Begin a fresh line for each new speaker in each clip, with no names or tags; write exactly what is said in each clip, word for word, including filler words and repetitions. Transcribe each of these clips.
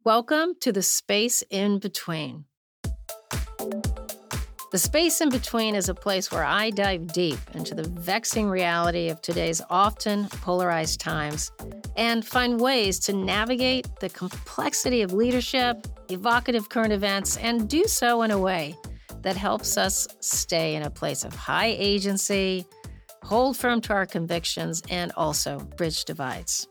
Welcome to the space in between. The space in between is a place where I dive deep into the vexing reality of today's often polarized times and find ways to navigate the complexity of leadership, evocative current events, and do so in a way that helps us stay in a place of high agency, hold firm to our convictions, and also bridge divides.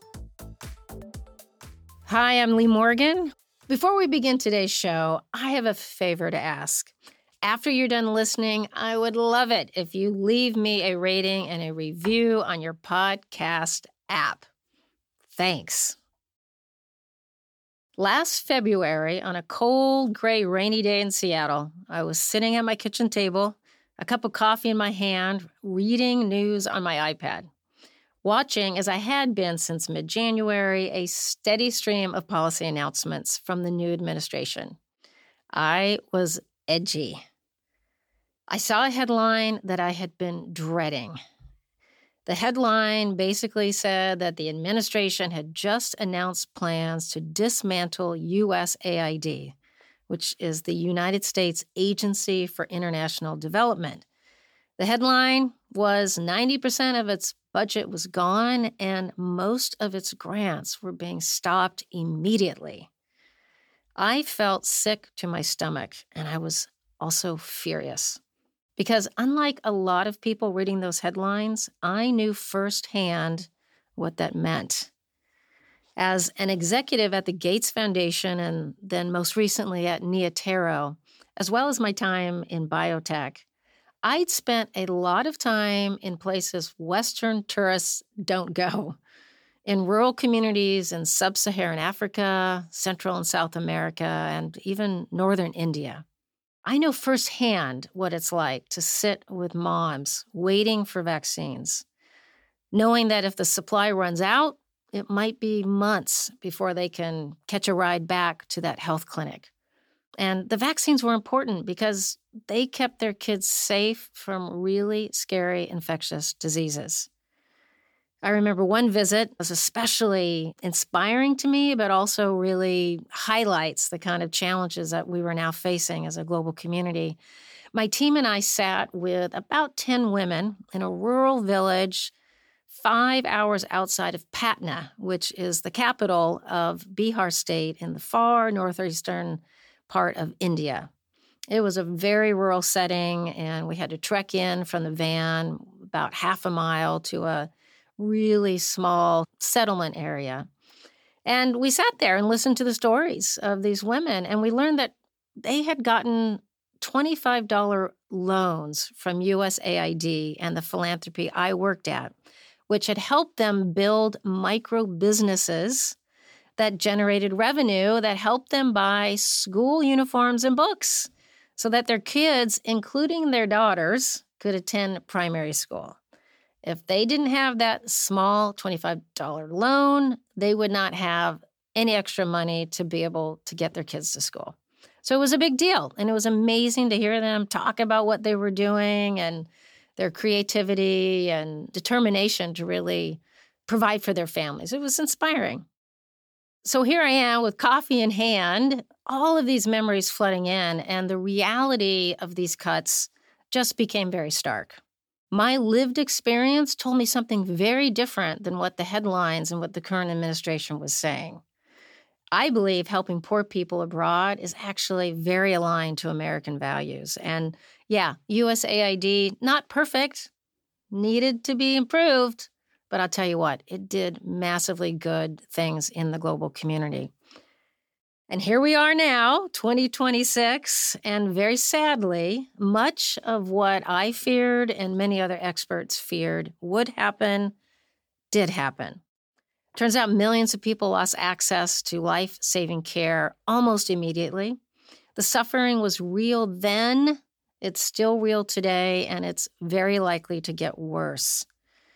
Hi, I'm Lee Morgan. Before we begin today's show, I have a favor to ask. After you're done listening, I would love it if you leave me a rating and a review on your podcast app. Thanks. Last February, on a cold, gray, rainy day in Seattle, I was sitting at my kitchen table, a cup of coffee in my hand, reading news on my iPad, watching, as I had been since mid-January, a steady stream of policy announcements from the new administration. I was edgy. I saw a headline that I had been dreading. The headline basically said that the administration had just announced plans to dismantle U S A I D, which is the United States Agency for International Development. The headline was ninety percent of its budget was gone and most of its grants were being stopped immediately. I felt sick to my stomach, and I was also furious. Because unlike a lot of people reading those headlines, I knew firsthand what that meant. As an executive at the Gates Foundation and then most recently at Neotero, as well as my time in biotech, I'd spent a lot of time in places Western tourists don't go, in rural communities in sub-Saharan Africa, Central and South America, and even northern India. I know firsthand what it's like to sit with moms waiting for vaccines, knowing that if the supply runs out, it might be months before they can catch a ride back to that health clinic. And the vaccines were important because they kept their kids safe from really scary infectious diseases. I remember one visit was especially inspiring to me, but also really highlights the kind of challenges that we were now facing as a global community. My team and I sat with about ten women in a rural village five hours outside of Patna, which is the capital of Bihar state in the far northeastern part of India. It was a very rural setting, and we had to trek in from the van about half a mile to a really small settlement area. And we sat there and listened to the stories of these women, and we learned that they had gotten twenty-five dollars loans from U S A I D and the philanthropy I worked at, which had helped them build micro businesses that generated revenue that helped them buy school uniforms and books so that their kids, including their daughters, could attend primary school. If they didn't have that small twenty-five dollars loan, they would not have any extra money to be able to get their kids to school. So it was a big deal, and it was amazing to hear them talk about what they were doing and their creativity and determination to really provide for their families. It was inspiring. So here I am with coffee in hand, all of these memories flooding in, and the reality of these cuts just became very stark. My lived experience told me something very different than what the headlines and what the current administration was saying. I believe helping poor people abroad is actually very aligned to American values. And yeah, U S A I D, not perfect, needed to be improved. But I'll tell you what, it did massively good things in the global community. And here we are now, twenty twenty-six, and very sadly, much of what I feared and many other experts feared would happen, did happen. Turns out millions of people lost access to life-saving care almost immediately. The suffering was real then, it's still real today, and it's very likely to get worse.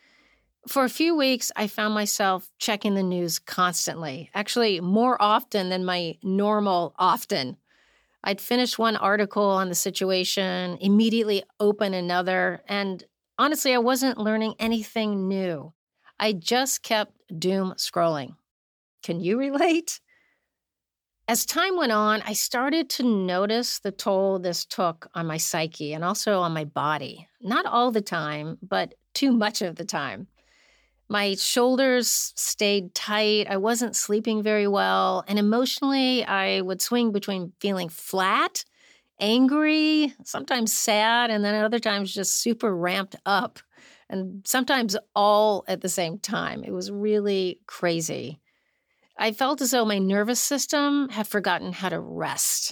For a few weeks, I found myself checking the news constantly, actually more often than my normal often. I'd finish one article on the situation, immediately open another, and honestly, I wasn't learning anything new. I just kept doom scrolling. Can you relate? As time went on, I started to notice the toll this took on my psyche and also on my body. Not all the time, but too much of the time. My shoulders stayed tight. I wasn't sleeping very well. And emotionally, I would swing between feeling flat, angry, sometimes sad, and then at other times just super ramped up. And sometimes all at the same time. It was really crazy. I felt as though my nervous system had forgotten how to rest.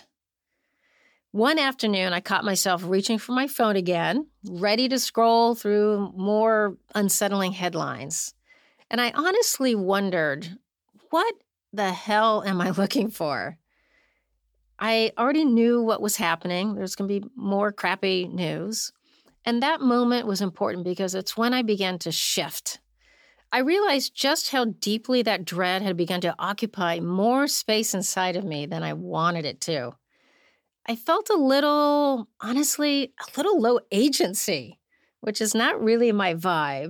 One afternoon, I caught myself reaching for my phone again, ready to scroll through more unsettling headlines. And I honestly wondered, what the hell am I looking for? I already knew what was happening. There's going to be more crappy news. And that moment was important because it's when I began to shift. I realized just how deeply that dread had begun to occupy more space inside of me than I wanted it to. I felt a little, honestly, a little low agency, which is not really my vibe.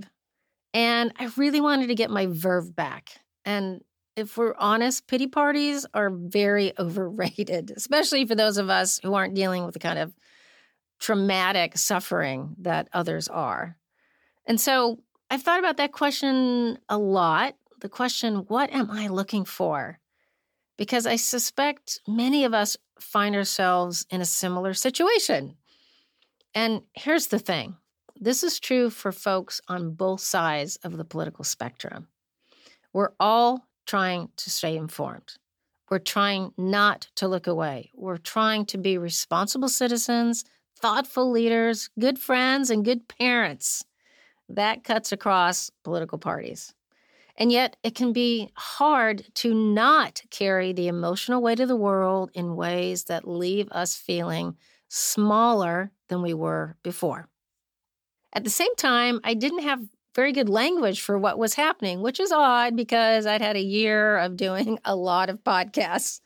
And I really wanted to get my verve back. And if we're honest, pity parties are very overrated, especially for those of us who aren't dealing with the kind of traumatic suffering that others are. And so I've thought about that question a lot. The question, what am I looking for? Because I suspect many of us find ourselves in a similar situation. And here's the thing. This is true for folks on both sides of the political spectrum. We're all trying to stay informed. We're trying not to look away. We're trying to be responsible citizens, thoughtful leaders, good friends, and good parents. That cuts across political parties. And yet it can be hard to not carry the emotional weight of the world in ways that leave us feeling smaller than we were before. At the same time, I didn't have very good language for what was happening, which is odd because I'd had a year of doing a lot of podcasts.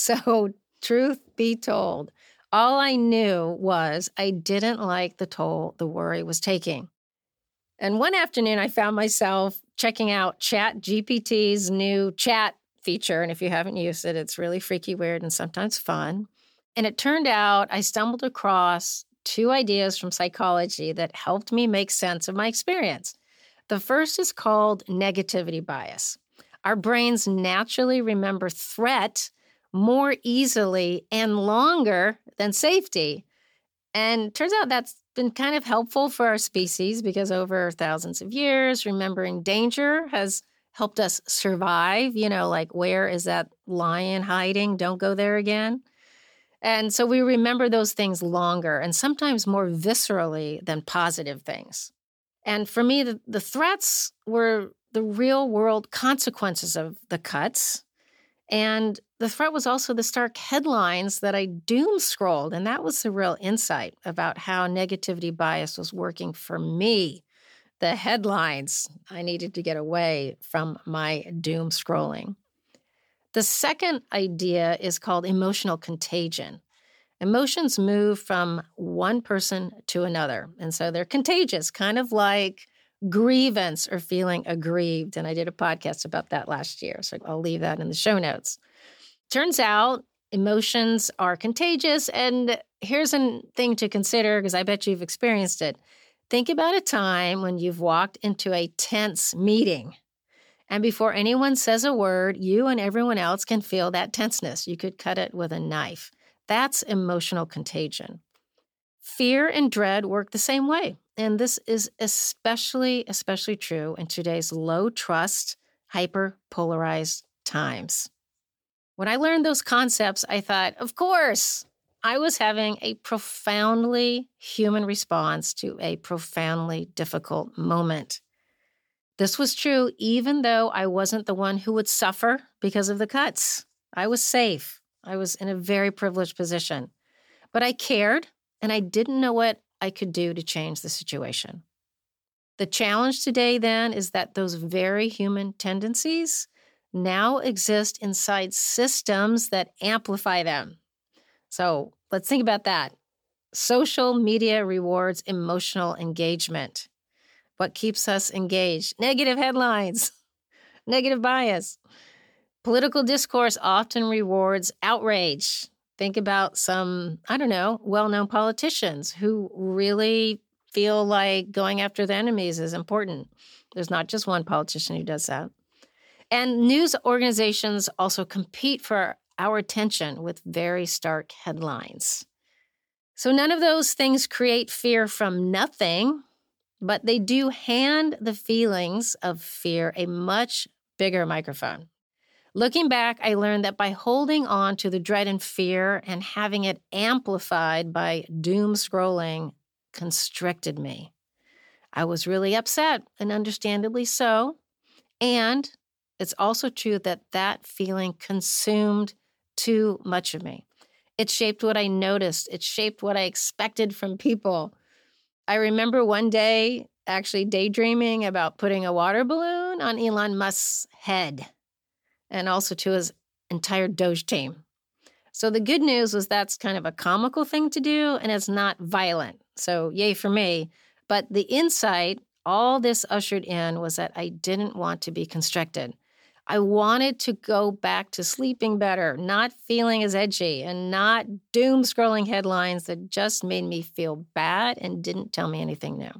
So truth be told, all I knew was I didn't like the toll the worry was taking. And one afternoon, I found myself checking out ChatGPT's new chat feature. And if you haven't used it, it's really freaky, weird, and sometimes fun. And it turned out I stumbled across two ideas from psychology that helped me make sense of my experience. The first is called negativity bias. Our brains naturally remember threat more easily and longer than safety. And turns out that's been kind of helpful for our species because over thousands of years, remembering danger has helped us survive. You know, like, where is that lion hiding? Don't go there again. And so we remember those things longer and sometimes more viscerally than positive things. And for me, the, the threats were the real world consequences of the cuts. And the threat was also the stark headlines that I doom scrolled. And that was the real insight about how negativity bias was working for me. The headlines, I needed to get away from my doom scrolling. The second idea is called emotional contagion. Emotions move from one person to another. And so they're contagious, kind of like grievance or feeling aggrieved. And I did a podcast about that last year, so I'll leave that in the show notes. Turns out emotions are contagious. And here's a thing to consider, because I bet you've experienced it. Think about a time when you've walked into a tense meeting. And before anyone says a word, you and everyone else can feel that tenseness. You could cut it with a knife. That's emotional contagion. Fear and dread work the same way. And this is especially, especially true in today's low-trust, hyper-polarized times. When I learned those concepts, I thought, of course, I was having a profoundly human response to a profoundly difficult moment. This was true even though I wasn't the one who would suffer because of the cuts. I was safe. I was in a very privileged position. But I cared, and I didn't know what I could do to change the situation. The challenge today, then, is that those very human tendencies now exist inside systems that amplify them. So let's think about that. Social media rewards emotional engagement. What keeps us engaged? Negative headlines, negative bias. Political discourse often rewards outrage. Think about some, I don't know, well-known politicians who really feel like going after their enemies is important. There's not just one politician who does that. And news organizations also compete for our attention with very stark headlines. So none of those things create fear from nothing, but they do hand the feelings of fear a much bigger microphone. Looking back, I learned that by holding on to the dread and fear and having it amplified by doom scrolling constricted me. I was really upset, and understandably so. And it's also true that that feeling consumed too much of me. It shaped what I noticed. It shaped what I expected from people. I remember one day actually daydreaming about putting a water balloon on Elon Musk's head, and also to his entire Doge team. So the good news was that's kind of a comical thing to do, and it's not violent. So yay for me. But the insight all this ushered in was that I didn't want to be constricted. I wanted to go back to sleeping better, not feeling as edgy, and not doom scrolling headlines that just made me feel bad and didn't tell me anything new.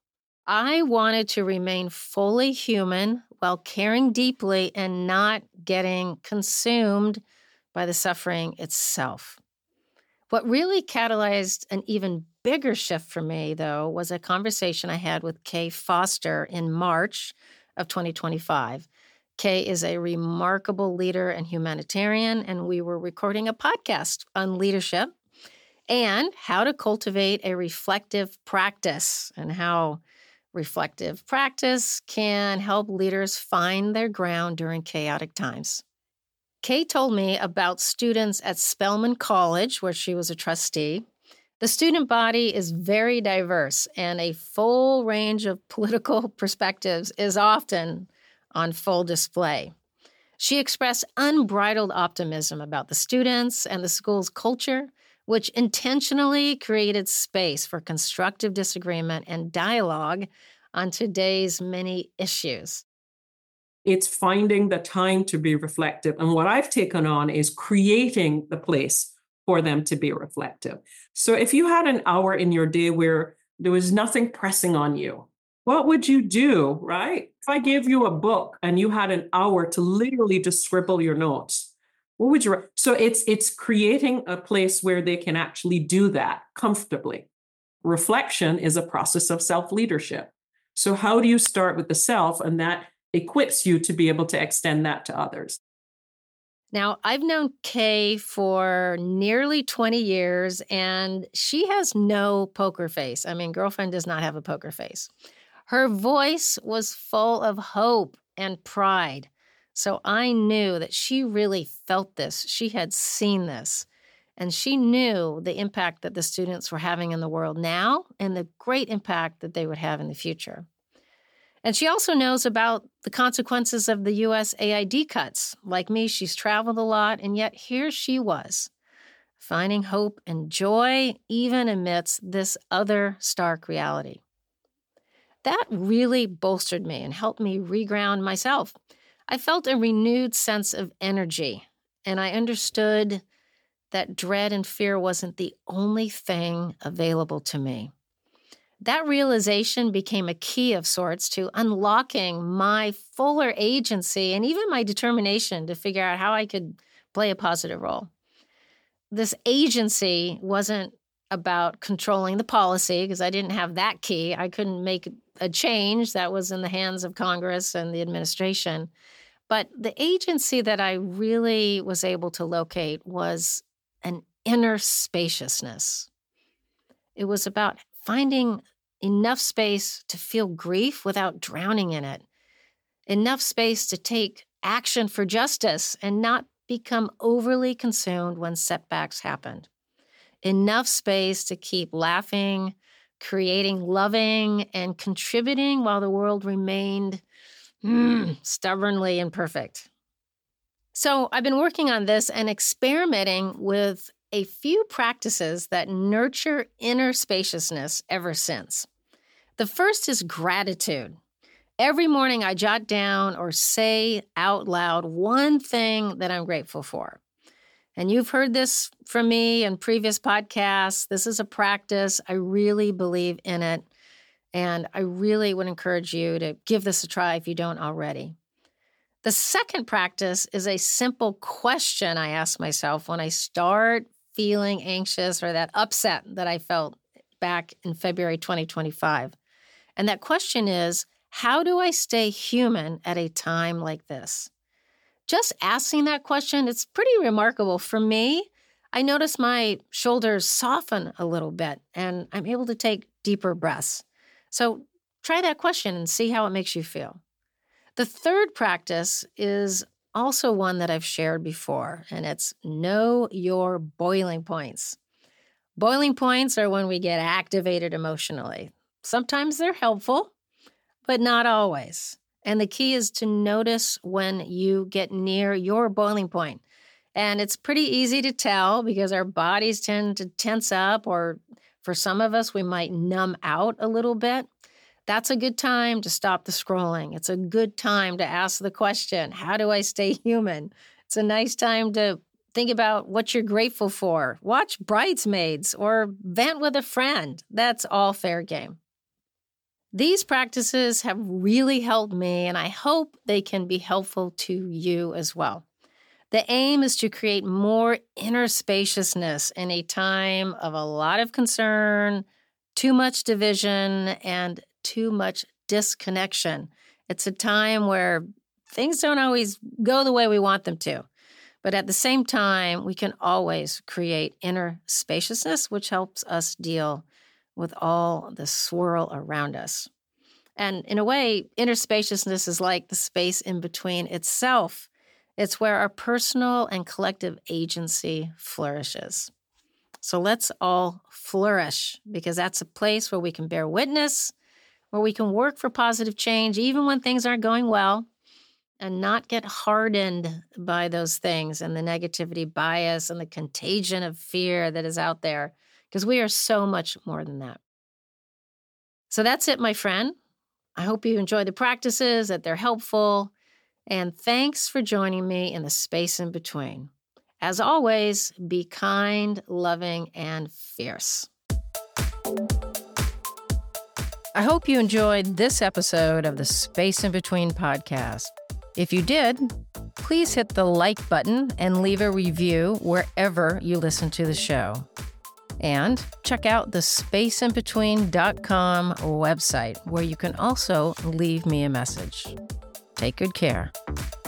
I wanted to remain fully human while caring deeply and not getting consumed by the suffering itself. What really catalyzed an even bigger shift for me, though, was a conversation I had with Kay Foster in March of twenty twenty-five. Kay is a remarkable leader and humanitarian, and we were recording a podcast on leadership and how to cultivate a reflective practice and how reflective practice can help leaders find their ground during chaotic times. Kay told me about students at Spelman College, where she was a trustee. The student body is very diverse, and a full range of political perspectives is often on full display. She expressed unbridled optimism about the students and the school's culture, which intentionally created space for constructive disagreement and dialogue on today's many issues.
It's finding the time to be reflective. And what I've taken on is creating the place for them to be reflective. So if you had an hour in your day where there was nothing pressing on you, what would you do, right? If I gave you a book and you had an hour to literally just scribble your notes, what would you? So it's it's creating a place where they can actually do that comfortably. Reflection is a process of self-leadership. So how do you start with the self, and that equips you to be able to extend that to others?
Now, I've known Kay for nearly twenty years, and she has no poker face. I mean, girlfriend does not have a poker face. Her voice was full of hope and pride. So I knew that she really felt this. She had seen this. And she knew the impact that the students were having in the world now and the great impact that they would have in the future. And she also knows about the consequences of the U S A I D cuts. Like me, she's traveled a lot, and yet here she was, finding hope and joy even amidst this other stark reality. That really bolstered me and helped me reground myself. I felt a renewed sense of energy, and I understood that dread and fear wasn't the only thing available to me. That realization became a key of sorts to unlocking my fuller agency and even my determination to figure out how I could play a positive role. This agency wasn't about controlling the policy, because I didn't have that key. I couldn't make a change. That was in the hands of Congress and the administration. But the agency that I really was able to locate was an inner spaciousness. It was about finding enough space to feel grief without drowning in it, enough space to take action for justice and not become overly consumed when setbacks happened, enough space to keep laughing, creating, loving, and contributing while the world remained mm, stubbornly imperfect. So I've been working on this and experimenting with a few practices that nurture inner spaciousness ever since. The first is gratitude. Every morning I jot down or say out loud one thing that I'm grateful for. And you've heard this from me in previous podcasts. This is a practice. I really believe in it. And I really would encourage you to give this a try if you don't already. The second practice is a simple question I ask myself when I start feeling anxious or that upset that I felt back in February twenty twenty-five. And that question is, how do I stay human at a time like this? Just asking that question, it's pretty remarkable. For me, I notice my shoulders soften a little bit and I'm able to take deeper breaths. So try that question and see how it makes you feel. The third practice is also one that I've shared before, and it's know your boiling points. Boiling points are when we get activated emotionally. Sometimes they're helpful, but not always. And the key is to notice when you get near your boiling point. And it's pretty easy to tell because our bodies tend to tense up, or for some of us, we might numb out a little bit. That's a good time to stop the scrolling. It's a good time to ask the question, how do I stay human? It's a nice time to think about what you're grateful for. Watch Bridesmaids or vent with a friend. That's all fair game. These practices have really helped me, and I hope they can be helpful to you as well. The aim is to create more inner spaciousness in a time of a lot of concern, too much division, and too much disconnection. It's a time where things don't always go the way we want them to. But at the same time, we can always create inner spaciousness, which helps us deal with all the swirl around us. And in a way, inner spaciousness is like the space in between itself. It's where our personal and collective agency flourishes. So let's all flourish, because that's a place where we can bear witness, where we can work for positive change, even when things aren't going well, and not get hardened by those things and the negativity bias and the contagion of fear that is out there, because we are so much more than that. So that's it, my friend. I hope you enjoy the practices, that they're helpful, and thanks for joining me in the space in between. As always, be kind, loving, and fierce. I hope you enjoyed this episode of the Space in Between podcast. If you did, please hit the like button and leave a review wherever you listen to the show. And check out the space in between dot com website, where you can also leave me a message. Take good care.